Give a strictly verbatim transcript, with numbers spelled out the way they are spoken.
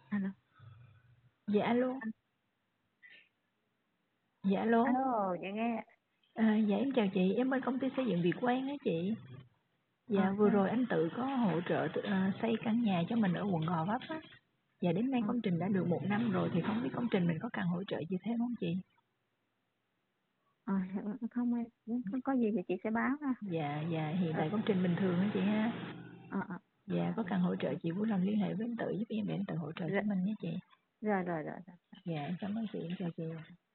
Alo. Dạ alo. Dạ alo. Alo, dạ nghe. À, dạ em chào chị, em bên công ty xây dựng Việt Quang á chị. Dạ Ờ, vừa sao? rồi anh Tự có hỗ trợ tự- à, xây căn nhà cho mình ở quận Gò Vấp á. Dạ đến nay Ờ, công trình đã được một năm rồi thì không biết công trình mình có cần hỗ trợ gì thêm không chị? ờ, không em, không có gì thì chị sẽ báo ha. Dạ dạ hiện Ờ, tại công trình bình thường hả chị ha? ờ, ờ. Dạ có cần hỗ trợ chị vui lòng liên hệ với anh Tự giúp em để anh Tự hỗ trợ cho Rồi, mình nhé chị. rồi, rồi, rồi. rồi. Dạ em cảm ơn chị, em chào chị.